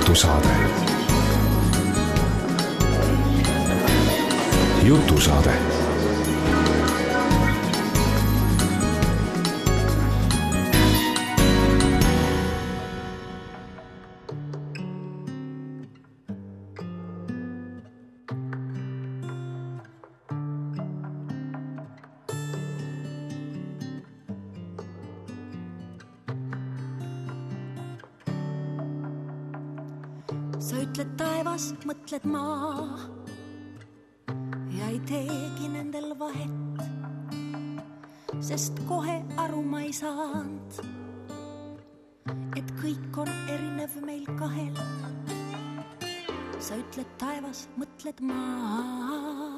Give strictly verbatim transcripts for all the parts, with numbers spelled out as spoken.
jutusaade. Jutusaade. Sa ütled taevas, mõtled maa ja ei teegi nendel vahet, sest kohe aru ma ei saanud, et kõik on erinev meil kahel. Sa ütled taevas, mõtled maa.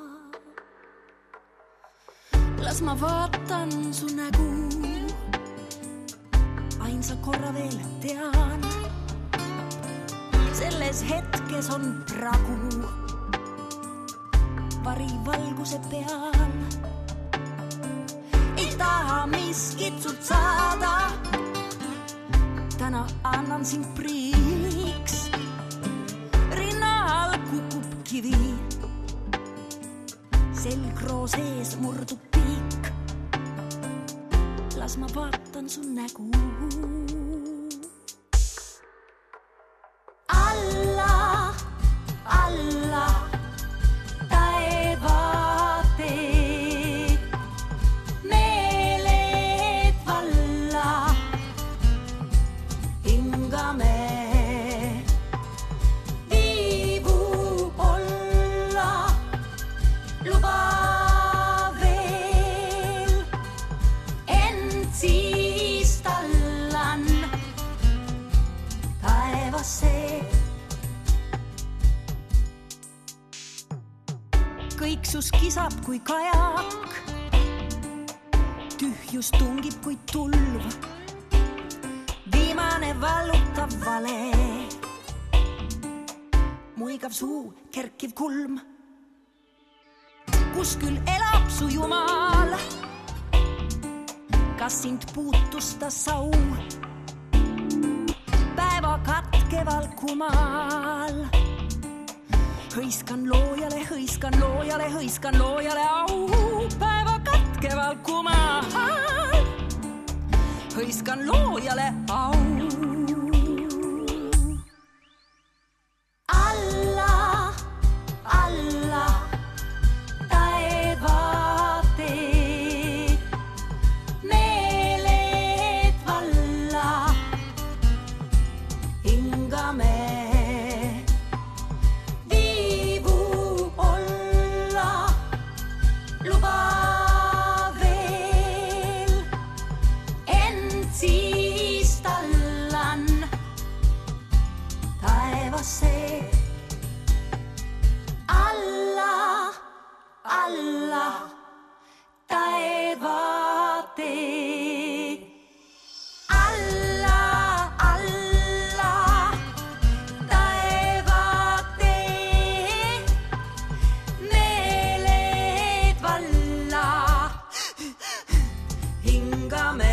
Las ma vaatan su nägu, ainsa korra veel tean. Selles hetkes on pragu varivalguse peal. Ei taha miskit sult saada, täna annan sind priiks. Rinnal kukub kivi, selgroo sees murdub piik. Las ma vaatan su nägu. Alla, alla, taevaate, meeled valla, hingame, viivu olla, luba veel, end siis tallan taevasse. Kõik sus kisab kui kajak, tühjus tungib kui tulv, viimane vallutav vale, muigav suu, kerkiv kulm. Kus küll elab su jumal, kas sind puutus ta sau, päeva katkeval kumal. Hõiskan loojale, hõiskan loojale, hõiskan loojale au, päeva katkeval kumal. Hõiskan loojale au. Alla, alla, taevaate, meeled valla, hingame. Alla, alla, taevaate, alla, alla, taevaate, meeled valla, hingame.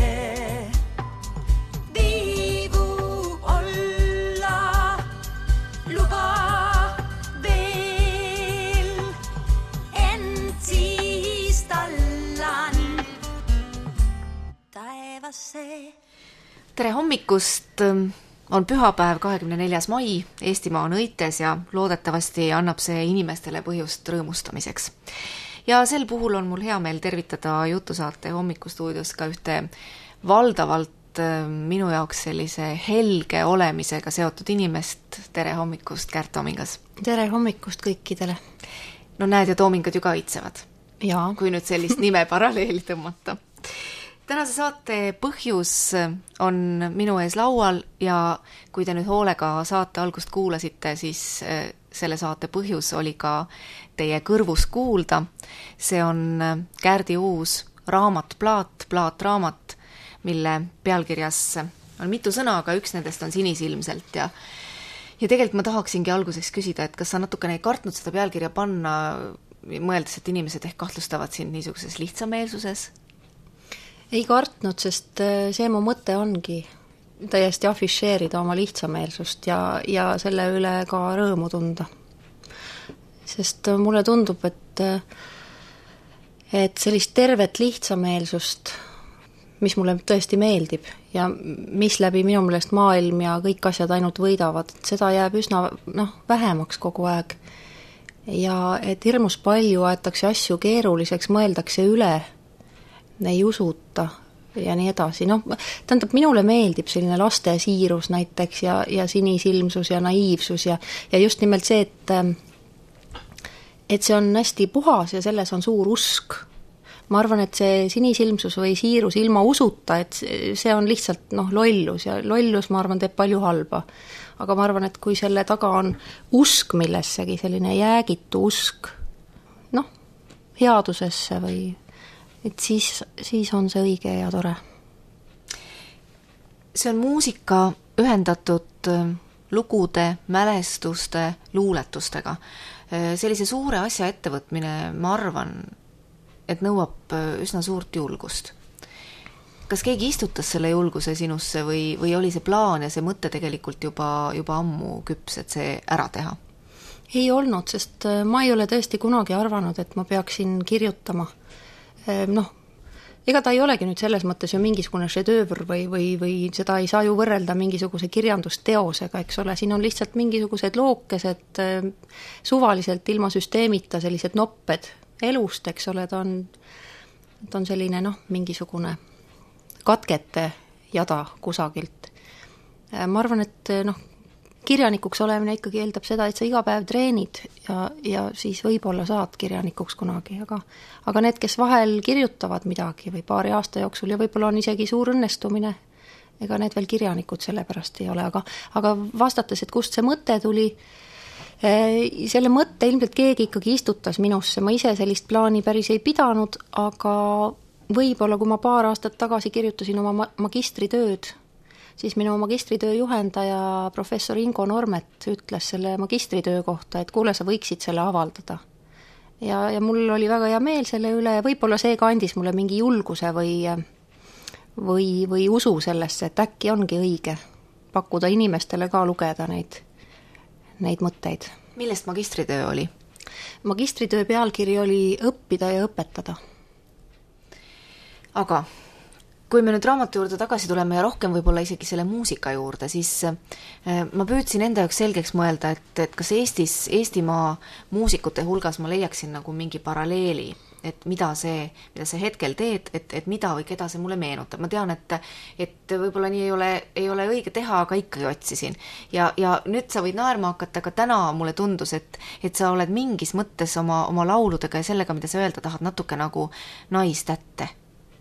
Tere hommikust, on pühapäev kahekümne neljas mai, Eestimaa on õites ja loodetavasti annab see inimestele põhjust rõõmustamiseks. Ja sel puhul on mul hea meel tervitada jutusaate hommikustuudios ka ühte valdavalt minu jaoks sellise helge olemisega seotud inimest. Tere hommikust, Kärt Toomingas. Tere hommikust kõikidele. No näed, ja Toomingad ju ka õitsevad. Jaa. Kui nüüd sellist nime paralleeli tõmmata. Tänase saate põhjus on minu ees laual ja kui te nüüd hoolega saate algust kuulasite, siis selle saate põhjus oli ka teie kõrvus kuulda. See on Kärdi uus raamat Plaat, plaatraamat, mille pealkirjas on mitu sõna, aga üks nendest on sinisilmselt. Ja, ja tegelikult ma tahaksingi alguseks küsida, et kas sa natukene ei kartnud seda pealkirja panna, mõeldes, et inimesed ehk kahtlustavad siin niisuguses lihtsameelsuses? Ei kartnud, sest see mu mõte ongi täiesti afišeerida oma lihtsameelsust ja, ja selle üle ka rõõmu tunda. Sest mulle tundub, et et sellist tervet lihtsameelsust, mis mulle tõesti meeldib ja mis läbi minu meelest maailm ja kõik asjad ainult võidavad, et seda jääb üsna noh, vähemaks kogu aeg. Ja et hirmus palju aetakse asju keeruliseks, mõeldakse üle, ei usuta ja nii edasi. Noh, tähendab, minule meeldib selline laste siirus näiteks ja, ja sinisilmsus ja naiivsus ja, ja just nimelt see, et et see on hästi puhas ja selles on suur usk. Ma arvan, et see sinisilmsus või siirus ilma usuta, et see on lihtsalt noh, lollus ja lollus, ma arvan, teeb palju halba. Aga ma arvan, et kui selle taga on usk millessegi, selline jäägitu usk, noh, headusesse või et siis, siis on see õige ja tore. See on muusika ühendatud lugude, mälestuste, luuletustega. Sellise suure asja ettevõtmine, ma arvan, et nõuab üsna suurt julgust. Kas keegi istutas selle julguse sinusse või, või oli see plaan ja see mõte tegelikult juba, juba ammu küps, et see ära teha? Ei olnud, sest ma ei ole tõesti kunagi arvanud, et ma peaksin kirjutama. Noh, ega ta ei olegi nüüd selles mõttes ju mingisugune šedöövr või, või, või seda ei saa ju võrrelda mingisuguse kirjandusteosega, eks ole, siin on lihtsalt mingisugused lookesed suvaliselt ilma süsteemita, sellised nopped elust, eks ole, ta on, ta on selline noh, mingisugune katkete jada kusagilt. Ma arvan, et noh, kirjanikuks olemine ikkagi eeldab seda, et sa iga päev treenid ja, ja siis võib-olla saad kirjanikuks kunagi, aga, aga need, kes vahel kirjutavad midagi või paari aasta jooksul ja võib-olla on isegi suur õnnestumine, ega need veel kirjanikud sellepärast ei ole, aga, aga vastates, et kust see mõte tuli, selle mõtte ilmselt keegi ikkagi istutas minusse, ma ise sellist plaani päris ei pidanud, aga võib-olla kui ma paar aastat tagasi kirjutasin oma magistritööd, siis minu magistritöö juhendaja professor Ingo Normet ütles selle magistritöö kohta, et kuule, sa võiksid selle avaldada. Ja, ja mul oli väga hea meel selle üle ja võib-olla see ka andis mulle mingi julguse või, või, või usu sellesse, et äkki ongi õige pakkuda inimestele ka lugeda neid, neid mõtteid. Millest magistritöö oli? Magistritöö pealkiri oli õppida ja õpetada. Aga kui me nüüd raamatu juurde tagasi tuleme ja rohkem võib-olla isegi selle muusika juurde, siis ma püüdsin enda jaoks selgeks mõelda, et, et kas Eestis, Eestimaa muusikute hulgas ma leiaksin nagu mingi paralleeli, et mida see, mida see hetkel teed, et, et mida või keda see mulle meenutab. Ma tean, et, et võib-olla nii ei ole, ei ole õige teha, aga ikkagi otsisin. Ja, ja nüüd sa võid naerma hakata, aga täna mulle tundus, et, et sa oled mingis mõttes oma, oma lauludega ja sellega, mida sa öelda tahad, natuke nagu naistätte.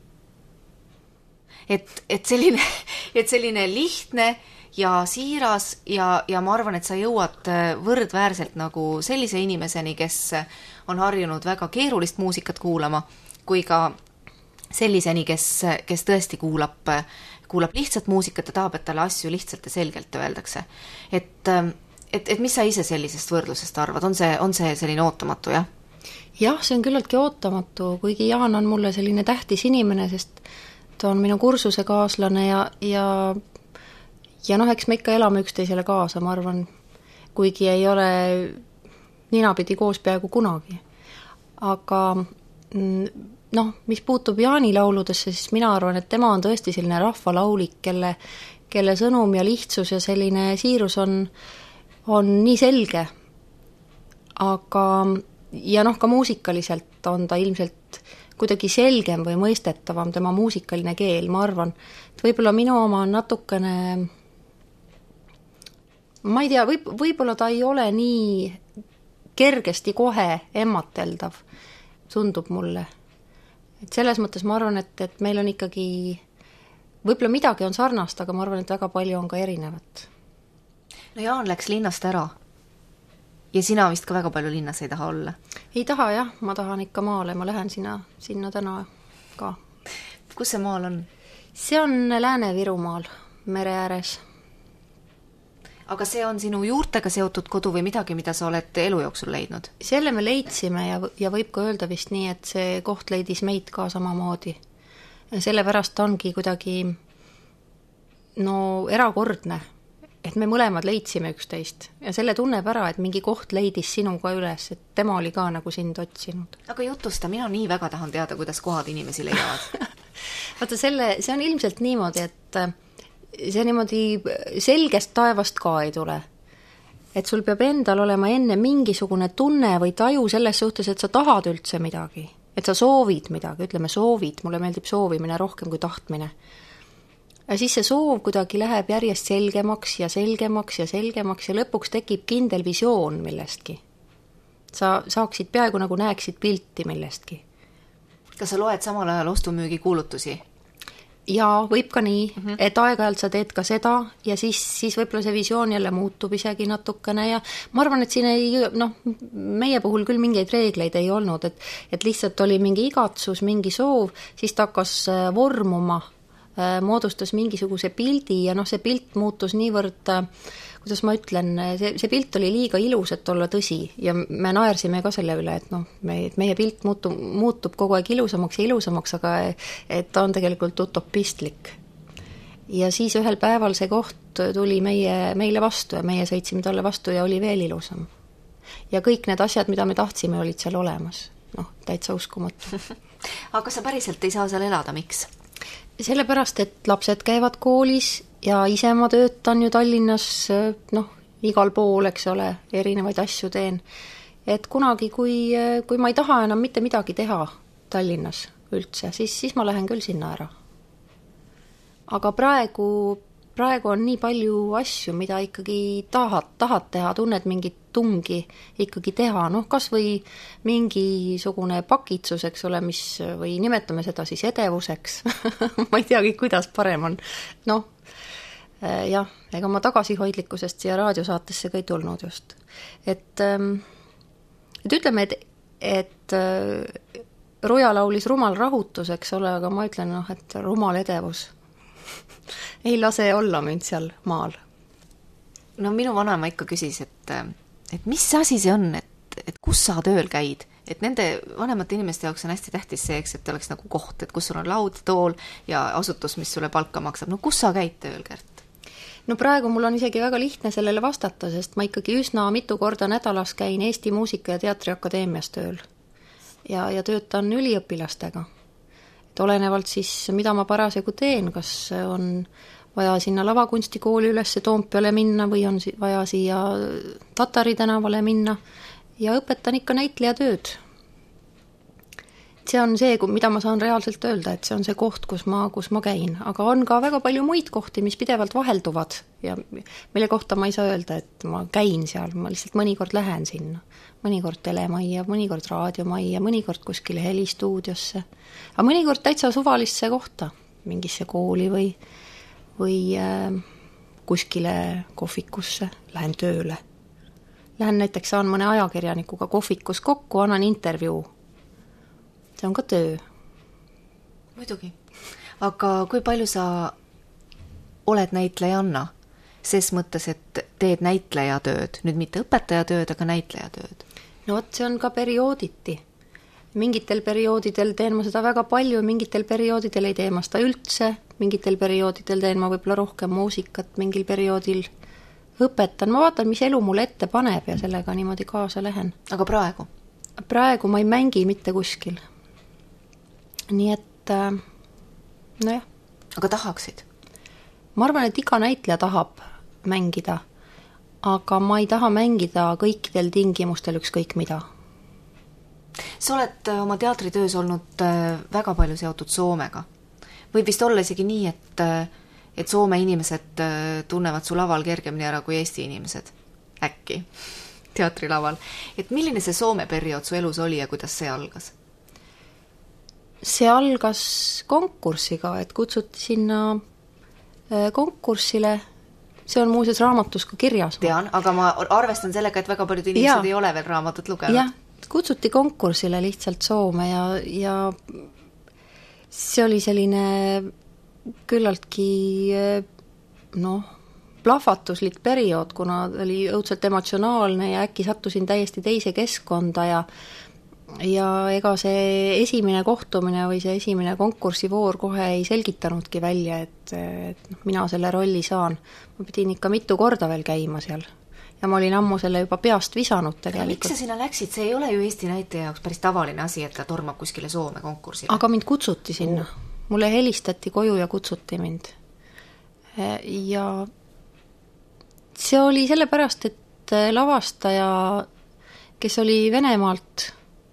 Et, et, selline, et selline lihtne ja siiras ja, ja ma arvan, et sa jõuad võrdväärselt nagu sellise inimeseni, kes on harjunud väga keerulist muusikat kuulama, kui ka selliseni, kes, kes tõesti kuulab, kuulab lihtsalt muusikat ja tahab, et talle asju lihtsalt ja selgelt öeldakse. Et, et, et mis sa ise sellisest võrdlusest arvad? On see, on see selline ootamatu, jah? Jah, see on küllaltki ootamatu, kuigi Jaan on mulle selline tähtis inimene, sest ta on minu kursuse kaaslane ja, ja, ja noh, eks me ikka elame üksteisele kaasa, ma arvan, kuigi ei ole ninapidi koos peaaegu kunagi. Aga noh, mis puutub Jaani lauludesse, siis mina arvan, et tema on tõesti selline rahvalaulik, kelle, kelle sõnum ja lihtsus ja selline siirus on, on nii selge. Aga ja noh, ka muusikaliselt on ta ilmselt kuidagi selgem või mõistetavam tema muusikaline keel, ma arvan, et võib-olla minu oma on natukene, ma ei tea, võib, võib-olla ta ei ole nii kergesti kohe emmateldav, tundub mulle. Et selles mõttes ma arvan, et, et meil on ikkagi, võib-olla midagi on sarnast, aga ma arvan, et väga palju on ka erinevat. No Jaan läks linnast ära. Ja sina vist ka väga palju linnas ei taha olla? Ei taha jah, ma tahan ikka maale, ma lähen sinna, sinna täna ka. Kus see maal on? See on Lääne-Virumaal, mere ääres. Aga see on sinu juurtega seotud kodu või midagi, mida sa oled elu jooksul leidnud? Selle me leidsime ja, ja võib ka öelda vist nii, et see koht leidis meid ka samamoodi. Sellepärast ongi kuidagi no erakordne, et me mõlemad leidsime üksteist ja selle tunneb ära, et mingi koht leidis sinuga üles, et tema oli ka nagu sind otsinud. Aga jutusta, mina nii väga tahan teada, kuidas kohad inimesi leiavad. Vaata selle, see on ilmselt niimoodi, et see niimoodi selgest taevast ka ei tule. Et sul peab endal olema enne mingisugune tunne või taju selles suhtes, et sa tahad üldse midagi. Et sa soovid midagi, ütleme soovid, mulle meeldib soovimine rohkem kui tahtmine. Ja siis see soov kuidagi läheb järjest selgemaks ja selgemaks ja selgemaks ja lõpuks tekib kindel visioon millestki. Sa saaksid peaaegu nagu näeksid pilti millestki. Kas sa loed samal ajal ostumüügi kuulutusi? Jaa, võib ka nii, mm -hmm. et aeg-ajalt sa teed ka seda ja siis, siis võib-olla see visioon jälle muutub isegi natukene ja ma arvan, et siin ei, noh, meie puhul küll mingeid reegleid ei olnud, et, et lihtsalt oli mingi igatsus, mingi soov, siis ta hakkas vormuma, moodustas mingisuguse pildi ja noh, see pilt muutus niivõrd, kuidas ma ütlen, see, see pilt oli liiga ilus, et olla tõsi ja me naersime ka selle üle, et noh, me, meie pilt muutub, muutub kogu aeg ilusamaks ja ilusamaks, aga et ta on tegelikult utopistlik. Ja siis ühel päeval see koht tuli meie, meile vastu ja meie sõitsime talle vastu ja oli veel ilusam. Ja kõik need asjad, mida me tahtsime, olid seal olemas. Noh, täitsa uskumatu. Aga kas sa päriselt ei saa seal elada, miks? Sellepärast, et lapsed käivad koolis ja ise ma töötan ju Tallinnas, noh, igal pool, eks ole, erinevaid asju teen. Et kunagi, kui, kui ma ei taha enam mitte midagi teha Tallinnas üldse, siis, siis ma lähen küll sinna ära. Aga praegu, praegu on nii palju asju, mida ikkagi tahad, tahad teha, tunned mingit tungi ikkagi teha, noh, kas või mingisugune pakitsus, eks ole, mis, või nimetame seda siis edevuseks, ma ei teagi, kuidas parem on, noh, jah, ega ma tagasihoidlikkusest siia raadiosaatesse ka ei tulnud just. Et, et ütleme, et, et Ruja laulis rumal rahutus, eks ole, aga ma ütlen, noh, et rumal edevus ei lase olla mind seal maal. No minu vanaema ikka küsis, et, et mis asi see on, et, et kus sa tööl käid? Et nende vanemate inimeste jaoks on hästi tähtis see, eks, et oleks nagu koht, et kus sul on laud, tool ja asutus, mis sulle palka maksab. No kus sa käid tööl, Gert? No praegu mul on isegi väga lihtne sellele vastata, sest ma ikkagi üsna mitu korda nädalas käin Eesti Muusika- ja Teatriakadeemias tööl ja, ja töötan üliõpilastega. Et olenevalt siis, mida ma parasjagu teen, kas on vaja sinna lavakunstikooli ülesse Toompeale minna või on vaja siia Tatari tänavale minna ja õpetan ikka näitleja tööd. See on see, mida ma saan reaalselt öelda, et see on see koht, kus ma, kus ma käin. Aga on ka väga palju muid kohti, mis pidevalt vahelduvad ja mille kohta ma ei saa öelda, et ma käin seal, ma lihtsalt mõnikord lähen sinna. Mõnikord telemajja, mõnikord raadiomajja, mõnikord kuskile helistuudiosse. Aga mõnikord täitsa suvalisse kohta, mingisse kooli või, või äh, kuskile kohvikusse, lähen tööle. Lähen näiteks, saan mõne ajakirjanikuga kohvikus kokku, annan intervjuu. See on ka töö. Muidugi. Aga kui palju sa oled näitlejanna? Ses mõttes, et teed näitleja tööd. Nüüd mitte õpetaja tööd, aga näitleja tööd. No võt, see on ka periooditi. Mingitel perioodidel teen ma seda väga palju, mingitel perioodidel ei tee ma seda üldse, mingitel perioodidel teen ma võib-olla rohkem muusikat, mingil perioodil õpetan. Ma vaatan, mis elu mulle ette paneb ja sellega niimoodi kaasa lähen. Aga praegu? Praegu ma ei mängi mitte kuskil. Nii et, nojah. Aga tahaksid? Ma arvan, et iga näitleja tahab mängida, aga ma ei taha mängida kõikidel tingimustel ükskõik mida. Sa oled oma teatritöös olnud väga palju seotud Soomega. Võib vist olla isegi nii, et, et Soome inimesed tunnevad su laval kergemini ära kui Eesti inimesed. Äkki teatrilaval. Et milline see Soome periood su elus oli ja kuidas see algas? See algas konkursiga, et kutsuti sinna konkursile. See on muuseas raamatus ka kirjas. Tean, aga ma arvestan sellega, et väga paljud inimesed ja. ei ole veel raamatut lugenud. Jah, kutsuti konkursile lihtsalt Soome ja, ja see oli selline küllaltki noh, plahvatuslik periood, kuna oli õudselt emotsionaalne ja äkki sattusin täiesti teise keskkonda ja ja ega see esimene kohtumine või see esimene konkursivoor kohe ei selgitanudki välja, et, et noh, mina selle rolli saan. Ma pidin ikka mitu korda veel käima seal. Ja ma olin ammu selle juba peast visanud tegelikult. Miks sa sinna läksid? See ei ole ju Eesti näitaja jaoks päris tavaline asi, et ta tormab kuskile Soome konkursile. Aga mind kutsuti sinna. Mulle helistati koju ja kutsuti mind. Ja see oli sellepärast, et lavastaja, kes oli Venemaalt,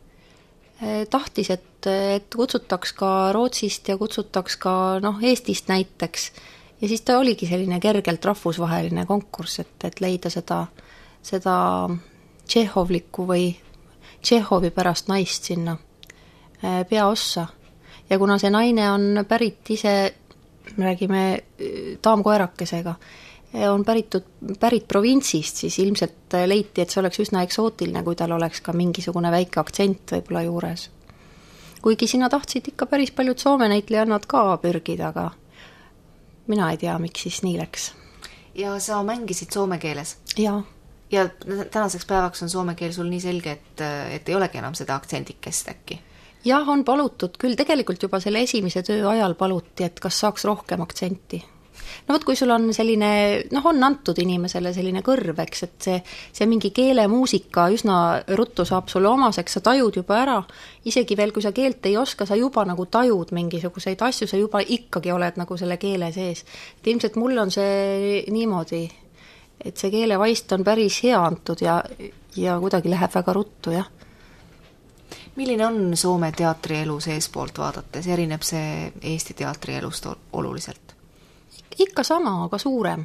tahtis, et, et kutsutaks ka Rootsist ja kutsutaks ka noh, Eestist näiteks. Ja siis ta oligi selline kergelt rahvusvaheline konkurss, et, et leida seda, seda Tšehhovlikku või Tšehhovi pärast naist sinna peaossa. Ja kuna see naine on pärit ise, me räägime taamkoerakesega, on päritud, pärit provintsist, siis ilmselt leiti, et see oleks üsna eksootiline, kui tal oleks ka mingisugune väike aktsent võib-olla juures. Kuigi sinna tahtsid ikka päris paljud Soome näitlejannad ka pürgida, aga mina ei tea, miks siis nii läks. Ja sa mängisid soome keeles? Jaa. Ja tänaseks päevaks on soome keel sul nii selge, et, et ei olegi enam seda aktsendikest äkki? Jah, on palutud, küll tegelikult juba selle esimese töö ajal paluti, et kas saaks rohkem aktsenti. No võt, kui sul on selline, noh, on antud inimesele selline kõrv, eks, et see, see mingi keelemuusika üsna ruttu saab sulle omaseks, sa tajud juba ära, isegi veel, kui sa keelt ei oska, sa juba nagu tajud mingisuguseid asju, sa juba ikkagi oled nagu selle keele sees. Et ilmselt mul on see niimoodi, et see keelevaist on päris hea antud ja, ja kuidagi läheb väga ruttu, jah. Milline on Soome teatrielu seespoolt vaadates? Erineb see Eesti teatrielust oluliselt? Ikka sama, aga suurem.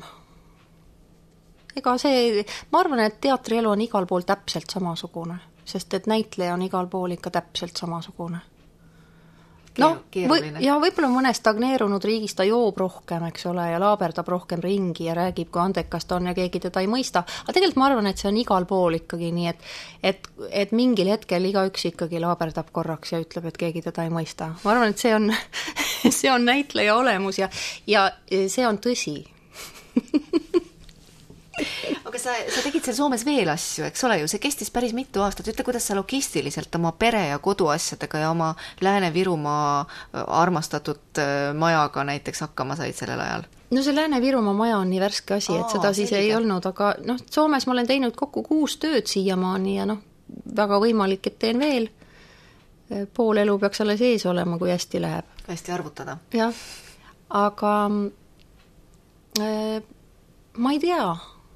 Ega see, ma arvan, et teatrielu on igal pool täpselt samasugune, sest et näitleja on igal pool ikka täpselt samasugune. No, või, ja võib-olla mõne stagneerunud riigis ta joob rohkem, eks ole, ja laaberdab rohkem ringi ja räägib, kui andekas ta on ja keegi teda ei mõista. Aga tegelikult ma arvan, et see on igal pool ikkagi nii, et, et, et mingil hetkel igaüks ikkagi laaberdab korraks ja ütleb, et keegi teda ei mõista. Ma arvan, et see on, see on näitleja olemus ja, ja see on tõsi. Aga sa, sa tegid seal Soomes veel asju, eks ole ju, see kestis päris mitu aastat. Ütle, kuidas sa logistiliselt oma pere ja koduasjadega ja oma Lääne-Virumaa armastatud majaga näiteks hakkama said sellel ajal? No see Lääne-Virumaa maja on nii värske asi, et Aa, seda siis selge. Ei olnud, aga noh, Soomes ma olen teinud kokku kuus tööd siiamaani ja noh, väga võimalik, et teen veel. Pool elu peaks alles ees olema, kui hästi läheb. Hästi arvutada. Jah, aga äh, ma ei tea,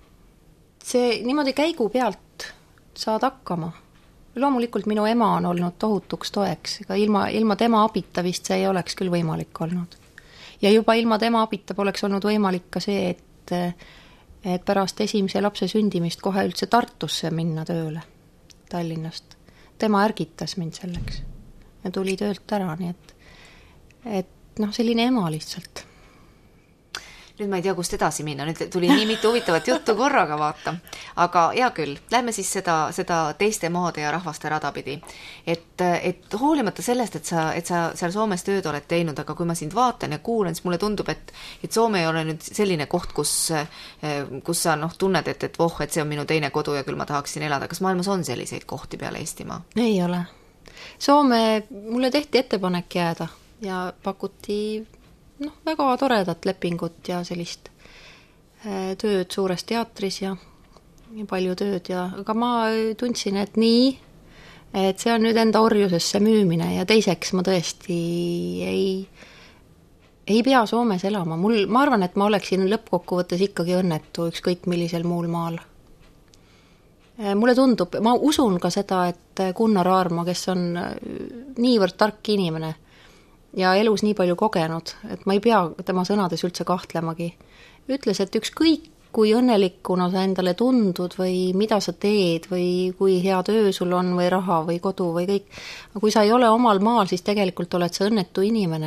see niimoodi käigu pealt saad hakkama. Loomulikult minu ema on olnud tohutuks toeks, ega ilma, ilma tema abita vist see ei oleks küll võimalik olnud. Ja juba ilma tema abita poleks olnud võimalik ka see, et, et pärast esimese lapse sündimist kohe üldse Tartusse minna tööle Tallinnast. Tema ärgitas mind selleks ja tuli töölt ära, nii et, et noh, selline ema lihtsalt. Nüüd ma ei tea, kust edasi minna, nüüd tuli nii mitu huvitavat juttu korraga vaata, aga hea küll, lähme siis seda, seda teiste maade ja rahvaste radapidi. Et, et hoolimata sellest, et sa, et sa seal Soomes tööd oled teinud, aga kui ma sind vaatan ja kuulen, siis mulle tundub, et, et Soome ei ole nüüd selline koht, kus, kus sa noh, tunned, et, et voh, et see on minu teine kodu ja küll ma tahaksin elada. Kas maailmas on selliseid kohti peale Eestimaa? Ei ole. Soome, mulle tehti ettepanek jääda ja pakuti noh, väga toredat lepingut ja sellist tööd suures teatris ja, ja palju tööd ja, aga ma tundsin, et nii, et see on nüüd enda orjusesse müümine ja teiseks ma tõesti ei, ei pea Soomes elama. Mul, ma arvan, et ma oleksin lõppkokkuvõttes ikkagi õnnetu ükskõik millisel muul maal. Mulle tundub, ma usun ka seda, et Gunnar Aarma, kes on niivõrd tark inimene ja elus nii palju kogenud, et ma ei pea tema sõnades üldse kahtlemagi. Ütles, et ükskõik kui õnnelikuna sa endale tundud või mida sa teed või kui hea töö sul on või raha või kodu või kõik, aga kui sa ei ole omal maal, siis tegelikult oled sa õnnetu inimene.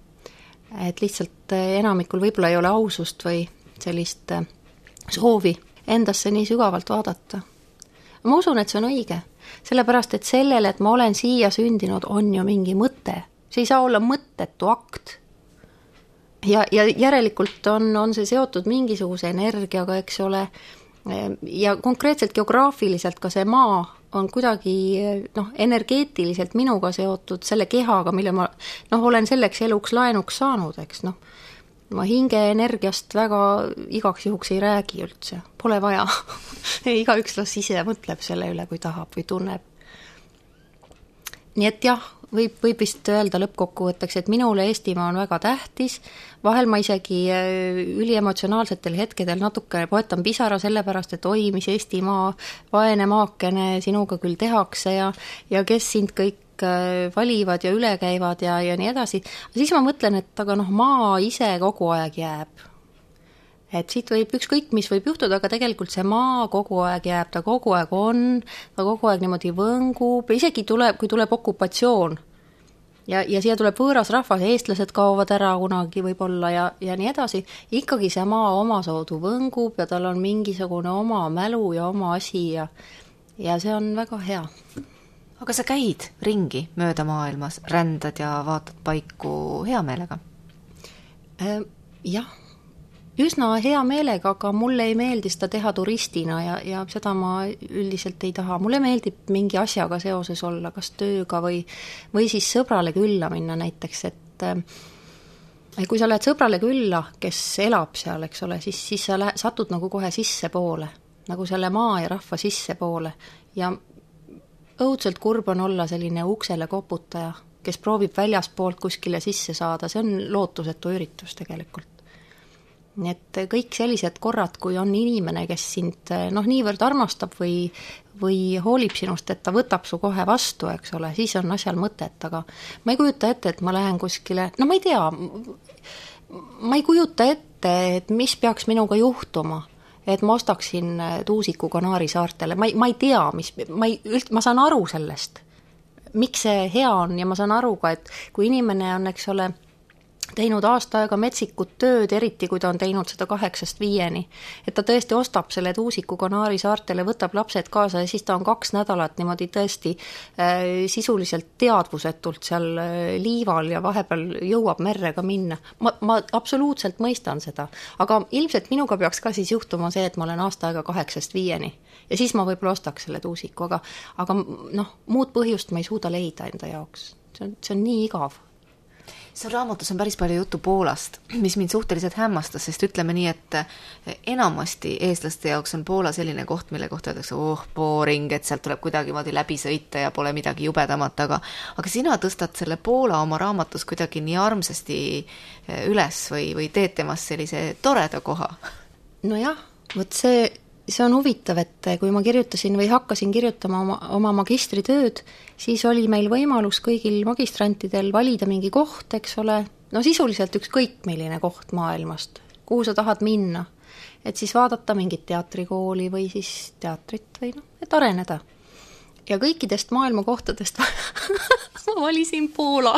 Et lihtsalt enamikul võib-olla ei ole ausust või sellist soovi endasse nii sügavalt vaadata. Ma usun, et see on õige, sellepärast, et sellele, et ma olen siia sündinud, on ju mingi mõte. See ei saa olla mõttetu akt. Ja, ja järelikult on, on see seotud mingisuguse energiaga, eks ole, ja konkreetselt geograafiliselt ka see maa on kuidagi noh, energeetiliselt minuga seotud selle kehaga, mille ma noh, olen selleks eluks laenuks saanud, eks noh, ma hinge energiast väga igaks juhuks ei räägi üldse, pole vaja. Igaüks las ise mõtleb selle üle, kui tahab või tunneb. Nii et jah, võib, võib vist öelda lõppkokkuvõtteks, et minule Eestimaa on väga tähtis, vahel ma isegi üliemotsionaalsetel hetkedel natuke poetan pisara sellepärast, et oi, mis Eestimaa vaene maakene sinuga küll tehakse ja, ja kes sind kõik valivad ja üle käivad ja, ja nii edasi. Siis ma mõtlen, et aga noh, maa ise kogu aeg jääb. Et siit võib ükskõik, mis võib juhtuda, aga tegelikult see maa kogu aeg jääb, ta kogu aeg on, ta kogu aeg niimoodi võngub, isegi tuleb, kui tuleb okupatsioon ja, ja siia tuleb võõras rahvas, eestlased kaovad ära kunagi võib-olla ja, ja nii edasi, ikkagi see maa omasoodu võngub ja tal on mingisugune oma mälu ja oma asi ja, ja see on väga hea. Aga sa käid ringi mööda maailmas, rändad ja vaatad paiku hea meelega? Äh, jah, üsna hea meelega, aga mulle ei meeldi seda teha turistina ja, ja seda ma üldiselt ei taha. Mulle meeldib mingi asjaga seoses olla, kas tööga või, või siis sõbrale külla minna näiteks, et äh, kui sa lähed sõbrale külla, kes elab seal, eks ole, siis, siis sa lähe, satud nagu kohe sisse poole, nagu selle maa ja rahva sisse poole ja õudselt kurb on olla selline uksele koputaja, kes proovib väljaspoolt kuskile sisse saada, see on lootusetu üritus tegelikult. Nii et kõik sellised korrad, kui on inimene, kes sind noh, niivõrd armastab või, või hoolib sinust, et ta võtab su kohe vastu, eks ole, siis on asjal mõtet, aga ma ei kujuta ette, et ma lähen kuskile, no ma ei tea, ma ei kujuta ette, et mis peaks minuga juhtuma, et ma ostaksin tuusiku Kanaari saartele, ma ei, ma ei tea, mis, ma, ei, üld, ma saan aru sellest, miks see hea on ja ma saan aru ka, et kui inimene on, eks ole, teinud aasta aega metsikut tööd, eriti kui ta on teinud seda kaheksast viieni, et ta tõesti ostab selle tuusiku Kanaari saartele, võtab lapsed kaasa ja siis ta on kaks nädalat niimoodi tõesti äh, sisuliselt teadvusetult seal äh, liival ja vahepeal jõuab merre ka minna. Ma, ma absoluutselt mõistan seda, aga ilmselt minuga peaks ka siis juhtuma see, et ma olen aasta aega kaheksast viieni ja siis ma võib-olla ostaks selle tuusiku, aga, aga noh, muud põhjust ma ei suuda leida enda jaoks. See on, see on nii igav. Seal raamatus on päris palju juttu Poolast, mis mind suhteliselt hämmastas, sest ütleme nii, et enamasti eestlaste jaoks on Poola selline koht, mille kohta öeldakse, oh, boring, et sealt tuleb kuidagi moodi läbi sõita ja pole midagi jubedamat, aga, aga sina tõstad selle Poola oma raamatus kuidagi nii armsasti üles või, või teed temast sellise toreda koha? Nojah, võt see, see on huvitav, et kui ma kirjutasin või hakkasin kirjutama oma, oma magistritööd, siis oli meil võimalus kõigil magistrantidel valida mingi koht, eks ole, no sisuliselt ükskõik milline koht maailmast, kuhu sa tahad minna, et siis vaadata mingit teatrikooli või siis teatrit või noh, et areneda. Ja kõikidest maailma kohtadest ma valisin Poola.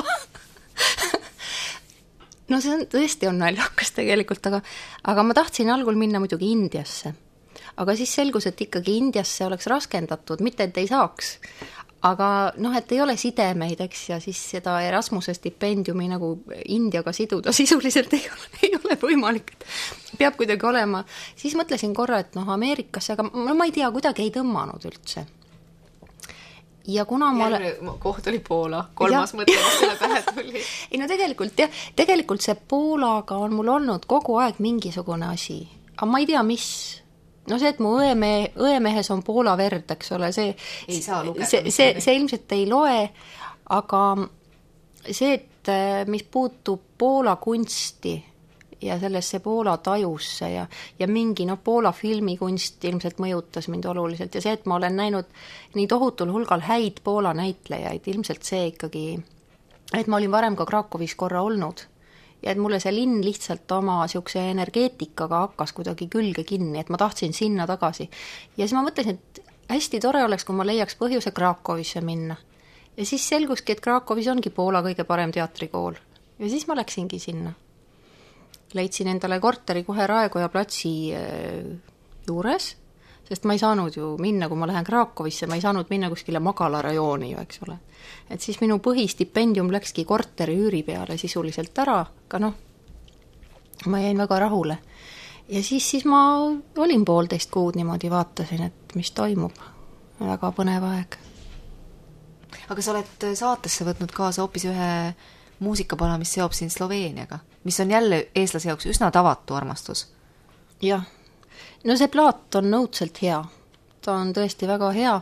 No see on, tõesti on naljakas tegelikult, aga, aga ma tahtsin algul minna muidugi Indiasse. Aga siis selgus, et ikkagi Indiasse oleks raskendatud, mitte et ei saaks, aga noh, et ei ole sidemeid, eks, ja siis seda Erasmuse stipendiumi nagu Indiaga siduda sisuliselt ei ole, ei ole võimalik, et peab kuidagi olema. Siis mõtlesin korra, et noh, Ameerikasse, aga no, ma ei tea, kuidagi ei tõmmanud üldse. Ja kuna ma ole... koht oli Poola, kolmas mõte, mis selle pähe tuli. Ei no tegelikult, jah, tegelikult see Poolaga on mul olnud kogu aeg mingisugune asi, aga ma ei tea, mis... No see, et mu õemehe, õemehes on Poola verd, eks ole, see, ei saa lugeda, see, see, see ilmselt ei loe, aga see, et mis puutub Poola kunsti ja sellesse Poola tajusse ja, ja mingi no, Poola filmikunst ilmselt mõjutas mind oluliselt ja see, et ma olen näinud nii tohutul hulgal häid Poola näitlejaid, ilmselt see ikkagi, et ma olin varem ka Krakowis korra olnud ja et mulle see linn lihtsalt oma siukse energeetikaga hakkas kuidagi külge kinni, et ma tahtsin sinna tagasi. Ja siis ma mõtlesin, et hästi tore oleks, kui ma leiaks põhjuse Krakowisse minna. Ja siis selguski, et Krakowis ongi Poola kõige parem teatrikool. Ja siis ma läksingi sinna. Leidsin endale korteri kohe Raekoja platsi juures, sest ma ei saanud ju minna, kui ma lähen Krakowisse, ma ei saanud minna kuskile Magala-rajooni ju, eks ole. Et siis minu põhistipendium läkski korteri üüri peale sisuliselt ära, aga noh, ma jäin väga rahule. ja siis, siis ma olin poolteist kuud niimoodi, vaatasin, et mis toimub. Väga põnev aeg. Aga sa oled saatesse võtnud kaasa hoopis ühe muusikapala, mis seob siin Sloveeniaga, mis on jälle eestlase jaoks üsna tavatu armastus. Jah, no see plaat on õudselt hea. Ta on tõesti väga hea.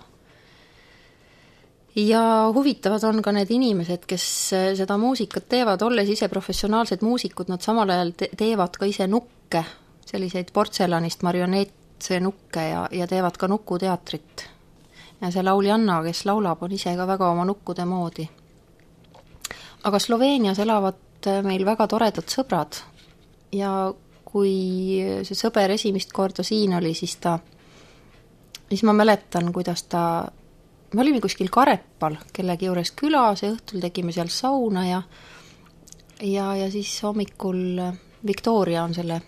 Ja huvitavad on ka need inimesed, kes seda muusikat teevad, olles ise professionaalsed muusikud, nad samal ajal te- teevad ka ise nukke, selliseid portselanist marionetse nukke ja, ja teevad ka nukuteatrit. Ja see lauljanna, kes laulab, on ise ka väga oma nukkude moodi. Aga Sloveenias elavad meil väga toredad sõbrad ja kui see sõber esimest korda siin oli, siis ta, siis ma mäletan, kuidas ta, me olime kuskil Karepal kellegi juures külas ja õhtul tegime seal sauna ja ja, ja siis hommikul Victoria on selle,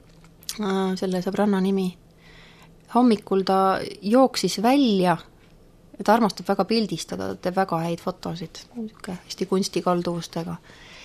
selle sõbranna nimi. Hommikul ta jooksis välja, ta armastab väga pildistada, ta teeb väga häid fotosid, hästi kunstikalduvustega.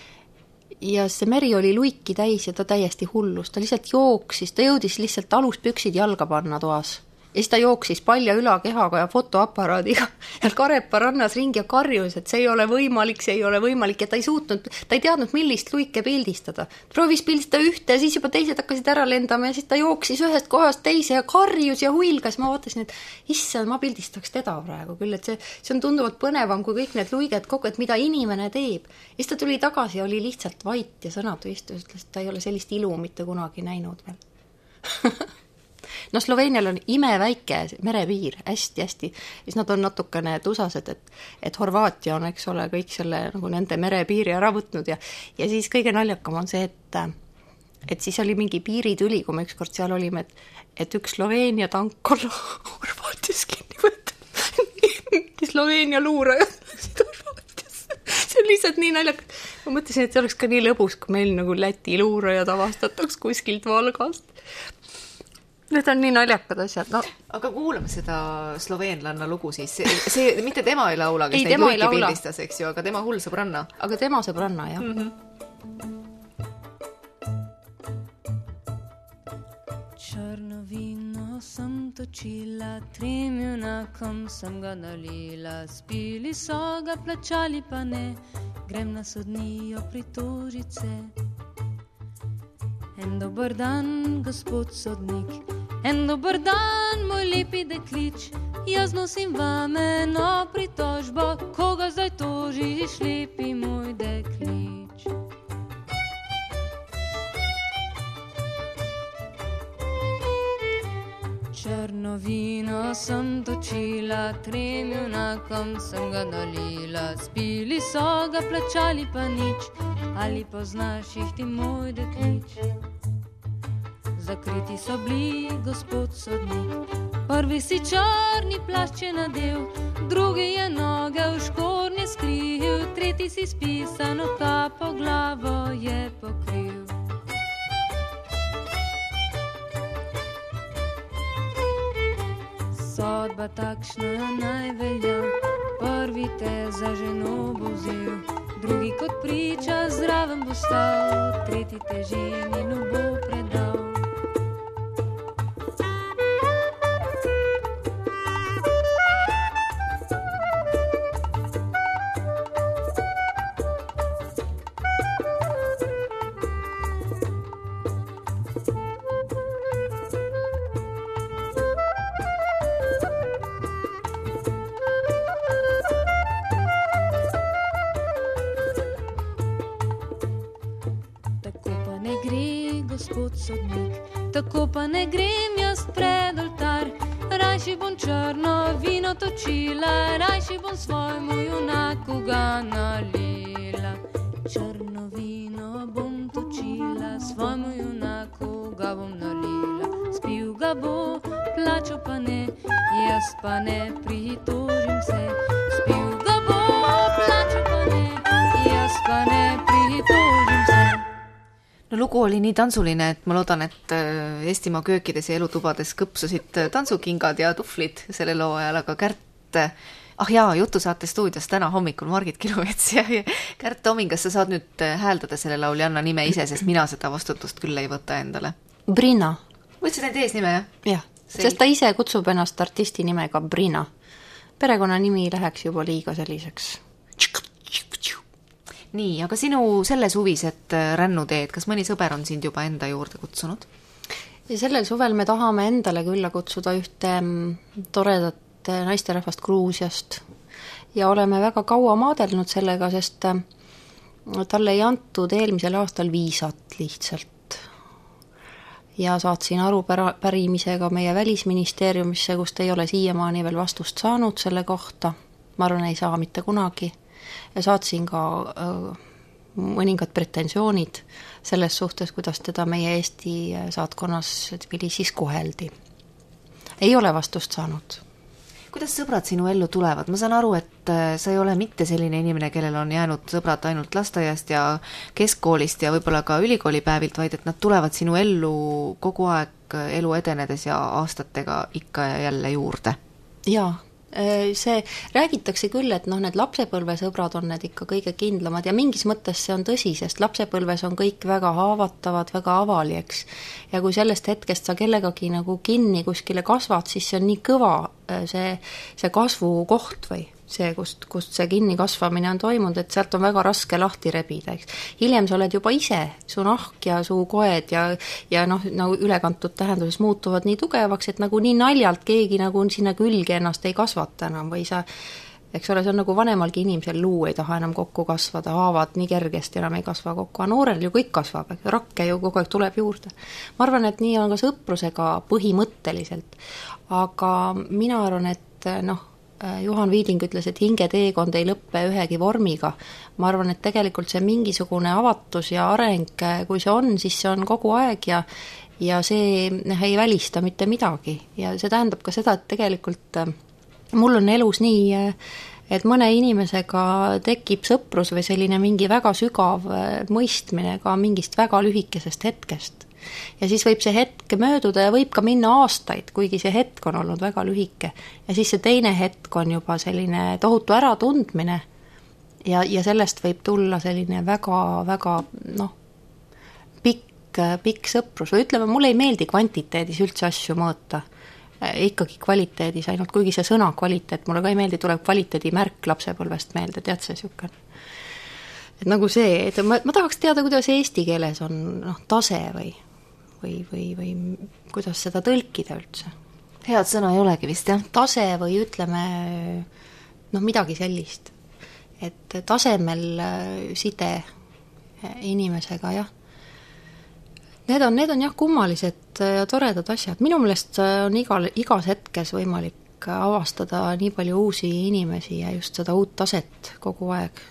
Ja see meri oli luiki täis ja ta täiesti hullus, ta lihtsalt jooksis, ta jõudis lihtsalt aluspüksid jalga panna toas. Ja siis ta jooksis palja ülakehaga ja fotoaparaadiga ja Karepa rannas ringi ja karjus, et see ei ole võimalik, see ei ole võimalik ja ta ei suutnud, ta ei teadnud, millist luike pildistada. Proovis pildistada ühte ja siis juba teised hakkasid ära lendama ja siis ta jooksis ühest kohast teise ja karjus ja huilgas. Ma vaatasin, et issand, ma pildistaks teda praegu küll, et see, see on tunduvalt põnevam kui kõik need luiged kokku, et mida inimene teeb. Ja siis ta tuli tagasi ja oli lihtsalt vait ja sõnatu istus, ütles, et ta ei ole sellist ilu mitte kunagi näinud veel. No Sloveenial on imeväike merepiir, hästi-hästi, siis nad on natukene tusased, et, et Horvaatia on, eks ole, kõik selle nagu nende merepiiri ära võtnud ja, ja siis kõige naljakam on see, et, et siis oli mingi piiritüli, kui me ükskord seal olime, et, et üks Sloveenia tank on Horvaatias kinni võtta. Sloveenia luurajad läksid Horvaatiasse. See on lihtsalt nii naljakas. Ma mõtlesin, et see oleks ka nii lõbus, kui meil nagu Läti luurajad avastataks kuskilt Valgast. Need on nii naljakad asjad, no. Aga kuulame seda sloveenlanna lugu siis. See, see, mitte tema ei laula, kes ei, neid luiki pildistas, eks ju, aga tema hull sõbranna. Aga tema sõbranna, jah. Mm-hmm. Črno vino sem točila, trim junakom sem ga nalila, spili so ga, plačali pa ne, grem na sodnijo pritožice. En dober dan, gospod sodnik, en dober dan, moj lepi deklič, jaz nosim vame no pritožbo, koga zdaj tožiš, lepi moj deklič. Črno vino sem točila, trem junakom sem ga nalila, spili so ga, plačali pa nič, ali poznaš jih ti moj deklič. Zakriti so bili, gospod sodnik, prvi si črni plašč je nadel, drugi je noge v škornje skril, tretji si spisano kapo glavo je pokril. Sodba takšna naj velja, prvi te za ženo bo vzel, drugi kot priča zraven bo stal, tretji te ženinu bo predal. Tako pa ne grem jaz pred oltar, rajši bom črno vino točila, rajši bom svojemu junaku ga nalila. Črno vino bom točila, svojemu junaku ga bom nalila, spil ga bo, plačal pa ne, jaz pa ne pritožim se. Spil ga bo, plačal pa ne, jaz pa ne pritožim se. No lugu oli nii tantsuline, et ma loodan, et Eestimaa köökides ja elutubades kõpsusid tantsukingad ja tuflid selle loo ajal, aga Kärt, ah jaa, Jutusaate stuudios täna hommikul Margit Kilumets ja Kärt Tomingas, sa saad nüüd hääldada selle lauljanna nime ise, sest mina seda vastutust küll ei võta endale. Brina. Võtsid need eesnime, jah? Jah, sest ta ise kutsub ennast artisti nimega Brina. Perekonna nimi läheks juba liiga selliseks. Nii, aga sinu selles huvis, et rännu teed, kas mõni sõber on sind juba enda juurde kutsunud? Ja sellel suvel me tahame endale külla kutsuda ühte toredat naisterahvast Gruusiast ja oleme väga kaua maadelnud sellega, sest talle ei antud eelmisel aastal viisat lihtsalt. Ja saatsin arupärimisega meie välisministeeriumisse, kust ei ole siiamaani veel vastust saanud selle kohta. Ma arvan, ei saa mitte kunagi. Ja saatsin ka äh, mõningad pretensioonid selles suhtes, kuidas teda meie Eesti saatkonnas Tbilisis koheldi. Ei ole vastust saanud. Kuidas sõbrad sinu ellu tulevad? Ma saan aru, et sa ei ole mitte selline inimene, kellel on jäänud sõbrad ainult lasteaiast ja keskkoolist ja võib-olla ka ülikoolipäevilt, vaid et nad tulevad sinu ellu kogu aeg elu edenedes ja aastatega ikka ja jälle juurde. Jaa, see räägitakse küll, et noh, need lapsepõlvesõbrad on need ikka kõige kindlamad ja mingis mõttes see on tõsi, sest lapsepõlves on kõik väga haavatavad, väga avali, eks. Ja kui sellest hetkest sa kellegagi nagu kinni kuskile kasvad, siis see on nii kõva see, see kasvu koht või see, kust, kust see kinni kasvamine on toimunud, et sealt on väga raske lahti rebida, eks. Hiljem sa oled juba ise, su nahk ja su koed ja, ja noh, nagu ülekantud tähenduses muutuvad nii tugevaks, et nagu nii naljalt keegi nagu sinna külge ennast ei kasvata enam või sa, eks ole, see on nagu vanemalgi inimesel luu ei taha enam kokku kasvada, haavad nii kergesti enam ei kasva kokku, aga noorel ju kõik kasvab, rakke ju kogu aeg tuleb juurde. Ma arvan, et nii on ka sõprusega põhimõtteliselt, aga mina arvan, et noh, Juhan Viiding ütles, et hingeteekond ei lõppe ühegi vormiga. Ma arvan, et tegelikult see mingisugune avatus ja areng, kui see on, siis see on kogu aeg ja, ja see ei välista mitte midagi. Ja see tähendab ka seda, et tegelikult mul on elus nii, et mõne inimesega tekib sõprus või selline mingi väga sügav mõistmine ka mingist väga lühikesest hetkest. Ja siis võib see hetk mööduda ja võib ka minna aastaid, kuigi see hetk on olnud väga lühike. Ja siis see teine hetk on juba selline tohutu äratundmine ja, ja sellest võib tulla selline väga, väga noh, pikk, pikk sõprus. Või ütleme, mulle ei meeldi kvantiteedis üldse asju mõõta. Ikkagi kvaliteedis ainult, kuigi see sõna kvaliteet, mulle ka ei meeldi, tuleb kvaliteedimärk lapsepõlvest meelde, tead see siuke. Et nagu see, et ma, ma tahaks teada, kuidas eesti keeles on noh, tase või Või, või, või kuidas seda tõlkida üldse. Head sõna ei olegi vist, jah? Tase või ütleme noh, midagi sellist. Et tasemel side inimesega, jah. Need on, need on jah kummalised ja toredad asjad. Minu meelest on igal, igas hetkes võimalik avastada nii palju uusi inimesi ja just seda uut taset kogu aeg.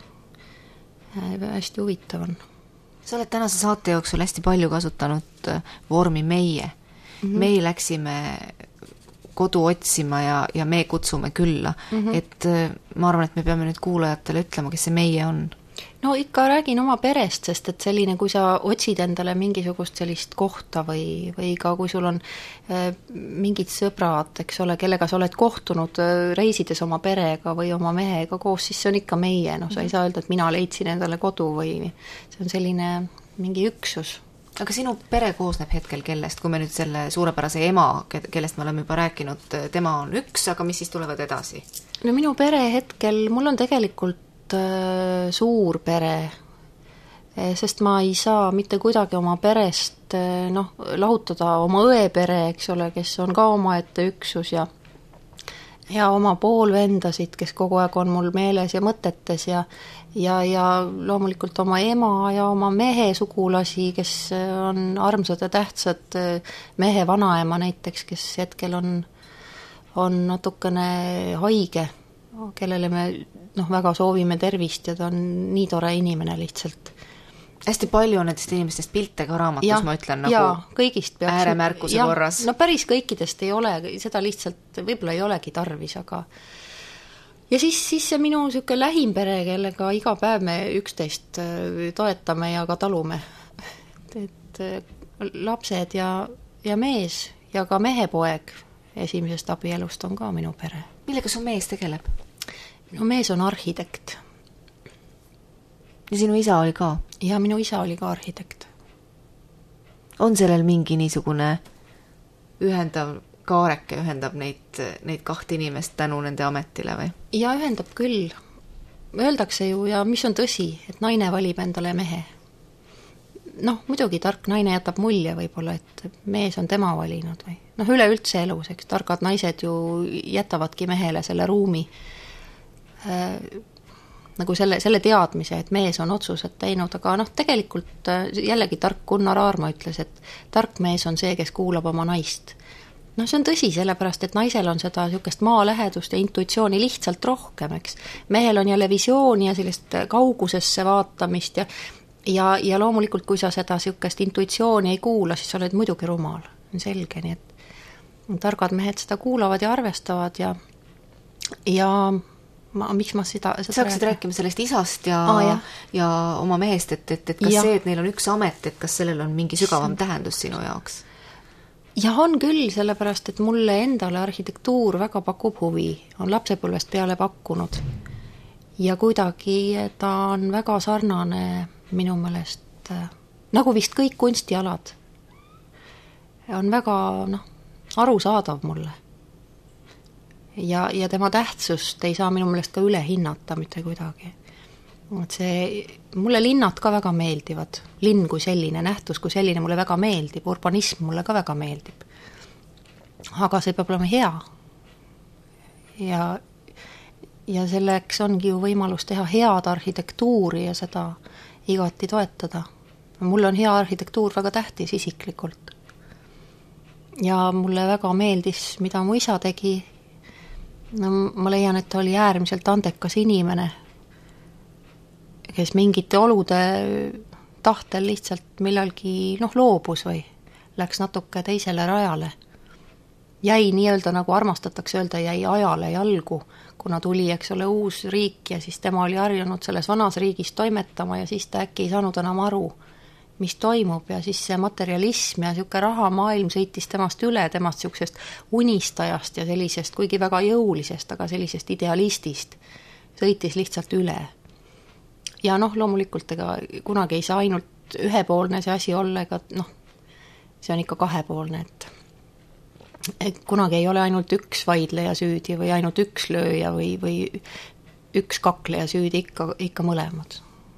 Hästi huvitav on. Sa oled tänase saate jooksul hästi palju kasutanud vormi meie. Mm-hmm. Meie läksime kodu otsima ja, ja me kutsume külla. Mm-hmm. Et ma arvan, et me peame nüüd kuulajatele ütlema, kes see meie on. No ikka räägin oma perest, sest et selline, kui sa otsid endale mingisugust sellist kohta või, või ka kui sul on äh, mingid sõbrad, eks ole, kellega sa oled kohtunud äh, reisides oma perega või oma mehega koos, siis see on ikka meie, noh, sa ei saa öelda, et mina leidsin endale kodu või see on selline mingi üksus. Aga sinu pere koosneb hetkel kellest, kui me nüüd selle suurepärase ema, kellest me oleme juba rääkinud, tema on üks, aga mis siis tulevad edasi? No minu pere hetkel, mul on tegelikult suur pere, sest ma ei saa mitte kuidagi oma perest noh, lahutada oma õe pere, eks ole, kes on ka omaette üksus ja ja oma poolvendasid, kes kogu aeg on mul meeles ja mõtetes ja, ja, ja loomulikult oma ema ja oma mehe sugulasi, kes on armsad ja tähtsad, mehe vanaema näiteks, kes hetkel on, on natukene haige, kellele me noh, väga soovime tervist ja ta on nii tore inimene lihtsalt. Hästi palju on nendest inimestest pilte ka raamatus, ja, ma ütlen, nagu ja, kõigist peaks, ääremärkuse ja, korras. No päris kõikidest ei ole, seda lihtsalt võib-olla ei olegi tarvis, aga ja siis, siis see minu siuke lähimpere, kellega iga päev me üksteist toetame ja ka talume. Et, et lapsed ja, ja mees ja ka mehepoeg esimesest abielust on ka minu pere. Millega su mees tegeleb? No mees on arhitekt. Ja sinu isa oli ka? Ja minu isa oli ka arhitekt. on sellel mingi niisugune ühendav kaareke, ühendab neid, neid kahte inimest tänu nende ametile või? Ja ühendab küll. Öeldakse ju, ja mis on tõsi, et naine valib endale mehe. Noh, muidugi tark naine jätab mulje võib-olla, et mees on tema valinud või. Noh, üleüldse elus, eks targad naised ju jätavadki mehele selle ruumi äh, nagu selle, selle teadmise, et mees on otsused teinud, aga noh, tegelikult jällegi tark Gunnar Aarma ütles, et tark mees on see, kes kuulab oma naist. No see on tõsi, sellepärast, et naisel on seda niisugust maalähedust ja intuitsiooni lihtsalt rohkem, eks. Mehel on jälle visiooni ja sellist kaugusesse vaatamist ja, ja, ja loomulikult, kui sa seda niisugust intuitsiooni ei kuula, siis sa oled muidugi rumal, on selge, nii et targad mehed seda kuulavad ja arvestavad ja, ja ma, miks ma seda... seda saaksid rääkima sellest isast ja, Aa, ja oma mehest, et, et, et kas ja. see, et neil on üks amet, et kas sellel on mingi sügavam tähendus sinu jaoks? Ja on küll, sellepärast, et mulle endale arhitektuur väga pakub huvi, on lapsepõlvest peale pakkunud. Ja kuidagi ta on väga sarnane minu meelest, nagu vist kõik kunstialad. On väga noh, arusaadav mulle. Ja, ja tema tähtsust ei saa minu meelest ka üle hinnata mitte kuidagi. Et see, mulle linnad ka väga meeldivad, linn kui selline, nähtus kui selline mulle väga meeldib, urbanism mulle ka väga meeldib. Aga see peab olema hea. Ja, ja selleks ongi ju võimalus teha head arhitektuuri ja seda igati toetada. Mulle on hea arhitektuur väga tähtis isiklikult. Ja mulle väga meeldis, mida mu isa tegi. No, ma leian, et ta oli äärmiselt andekas inimene, kes mingite olude tahtel lihtsalt millalgi noh, loobus või läks natuke teisele rajale. Jäi nii-öelda, nagu armastatakse öelda, jäi ajale jalgu, kuna tuli, eks ole, uus riik ja siis tema oli harjunud selles vanas riigis toimetama ja siis ta äkki ei saanud enam aru, mis toimub ja siis see materialism ja niisugune rahamaailm sõitis temast üle, temast niisugusest unistajast ja sellisest, kuigi väga jõulisest, aga sellisest idealistist sõitis lihtsalt üle. Ja noh, loomulikult ega kunagi ei saa ainult ühepoolne see asi olla, ega noh, see on ikka kahepoolne, et, et kunagi ei ole ainult üks vaidleja süüdi või ainult üks lööja või, või üks kakleja süüdi, ikka, ikka mõlemad.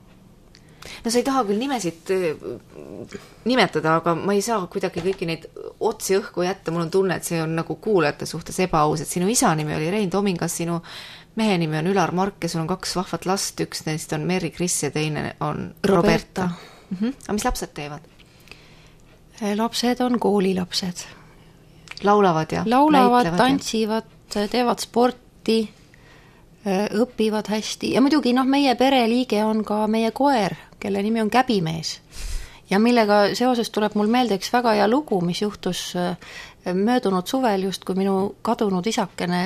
No sa ei taha küll nimesid nimetada, aga ma ei saa kuidagi kõiki neid otsi õhku jätta, mul on tunne, et see on nagu kuulajate suhtes ebaaus, et sinu isa nimi oli Rein Tomingas, sinu mehe nimi on Ülar Mark ja sul on kaks vahvat last, üks neist on Meri Kris ja teine on Roberta. Roberta. Mm-hmm. Aga mis lapsed teevad? Lapsed on koolilapsed. Laulavad ja Laulavad, näitlevad tantsivad, ja... teevad sporti, õpivad hästi ja muidugi noh, meie pereliige on ka meie koer, kelle nimi on Käbimees. Ja millega seoses tuleb mul meelde üks väga hea lugu, mis juhtus möödunud suvel just, kui minu kadunud isakene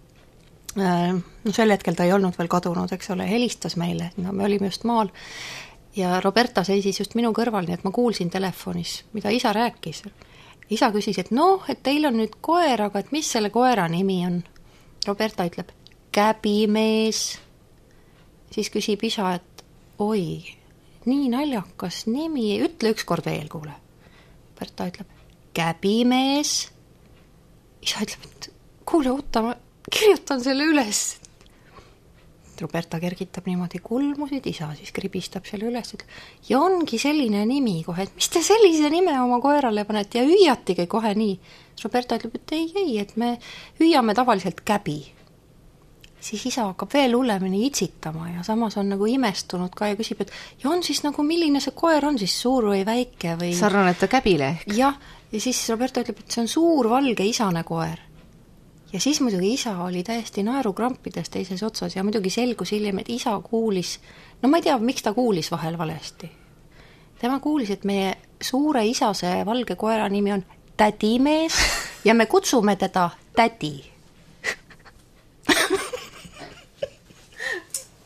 no sel hetkel ta ei olnud veel kadunud, eks ole, helistas meile, no me olime just maal ja Roberta seisis just minu kõrval, nii et ma kuulsin telefonis, mida isa rääkis. Isa küsis, et noh, et teil on nüüd koer, aga et mis selle koera nimi on? Roberta ütleb, Käbimees. Siis küsib isa, et oi, nii naljakas nimi, ütle üks kord veel, kuule. Roberta ütleb, Käbimees. Isa ütleb, et kuule, oota, ma kirjutan selle üles. Roberta kergitab niimoodi kulmusid, isa siis kribistab selle üles. Ja ongi selline nimi kohe, et mis te sellise nime oma koerale panete ja hüüatigi kohe nii. Roberta ütleb, et ei, ei, et me hüüame tavaliselt Käbi. Siis isa hakkab veel hullemini itsitama ja samas on nagu imestunud ka ja küsib, et ja on siis nagu milline see koer on siis, suur või väike või... Sarnaneta Käbile ehk? Ja, ja siis Roberta ütleb, et see on suur valge isane koer. Ja siis muidugi isa oli täiesti naerukrampides teises otsas ja muidugi selgus hiljem, et isa kuulis, no ma ei tea, miks ta kuulis vahel valesti. Tema kuulis, et meie suure isase valge koera nimi on Tädimees ja me kutsume teda Tädi.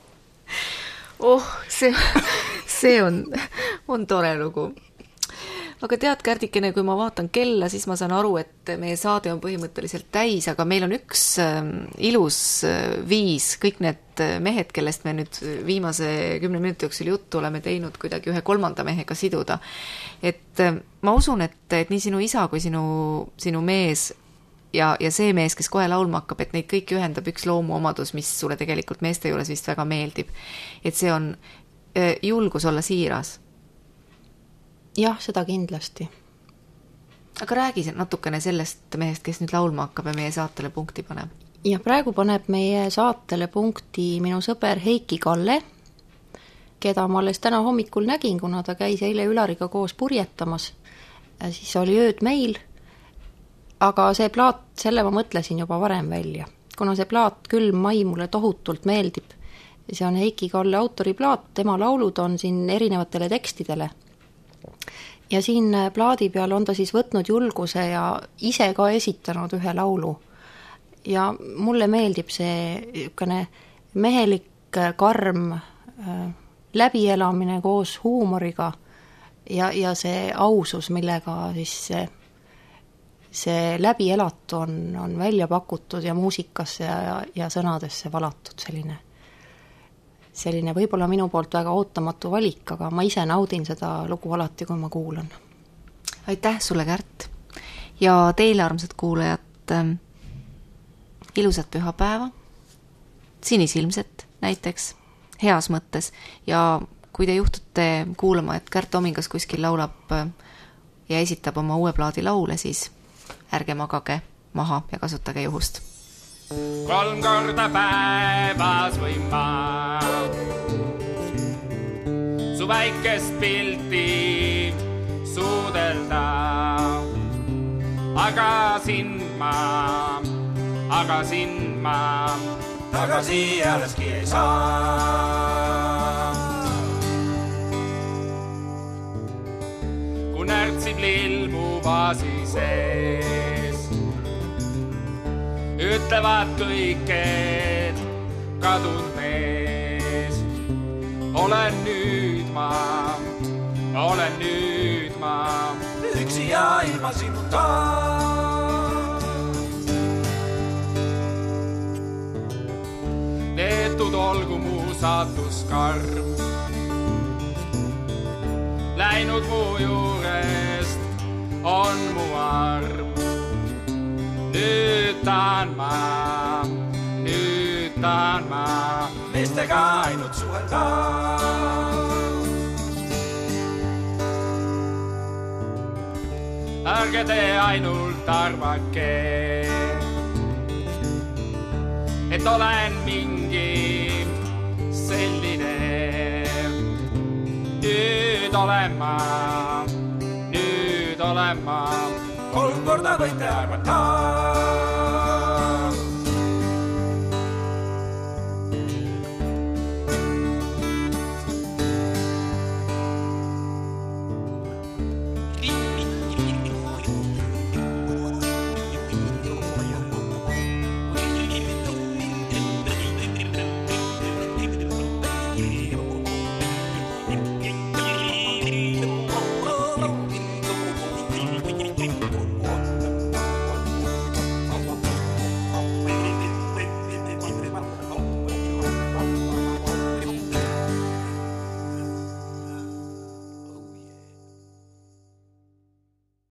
Oh, see, see on, on tore lugu. aga tead, Kärdikene, kui ma vaatan kella, siis ma saan aru, et meie saade on põhimõtteliselt täis, aga meil on üks äh, ilus äh, viis, kõik need mehed, kellest me nüüd viimase kümne minuti jooksul juttu oleme teinud, kuidagi ühe kolmanda mehega siduda. Et äh, ma usun, et, et nii sinu isa kui sinu, sinu mees ja, ja see mees, kes kohe laulma hakkab, et neid kõiki ühendab üks loomuomadus, mis sulle tegelikult meeste juures vist väga meeldib. Et see on äh, julgus olla siiras. Jah, seda kindlasti. Aga räägi natukene sellest mehest, kes nüüd laulma hakkab ja meie saatele punkti paneb. Ja praegu paneb meie saatele punkti minu sõber Heiki Kalle, keda ma alles täna hommikul nägin, kuna ta käis eile Ülariga koos purjetamas. Ja siis oli ööd meil, aga see plaat, selle ma mõtlesin juba varem välja. Kuna see plaat Külm mai mulle tohutult meeldib, see on Heiki Kalle autoriplaat, tema laulud on siin erinevatele tekstidele. Ja siin plaadi peal on ta siis võtnud julguse ja ise ka esitanud ühe laulu. Ja mulle meeldib see mehelik karm läbielamine koos huumoriga ja, ja see ausus, millega siis see, see läbielatu on, on välja pakutud ja muusikasse ja, ja sõnadesse valatud selline. Selline võib-olla minu poolt väga ootamatu valik, aga ma ise naudin seda lugu alati, kui ma kuulan. Aitäh sulle, Kärt! Ja teile, armsad kuulajad, ilusat pühapäeva, sinisilmset näiteks, heas mõttes, ja kui te juhtute kuulama, et Kärt Omingas kuskil laulab ja esitab oma uue plaadi laule, siis ärge magage maha ja kasutage juhust. Kolm korda päevas võin ma su väikest pilti suudelda, aga sind ma, aga sind ma tagasi jäleski ei saa. Kun ärtsib lilmu vaasi sees, ütlevad kõiked kadunud mees. Olen nüüd ma, olen nüüd ma üksi ja ilma sinuta. Neetud olgu mu saatus karm, läinud mu juurest on mu arm. Nüüd taan ma, nüüd taan ma meestega ainult suhelda. Ärge te ainult arvake, et olen mingi selline. Nüüd olen ma, nüüd olen ma kolm korda võite arvata.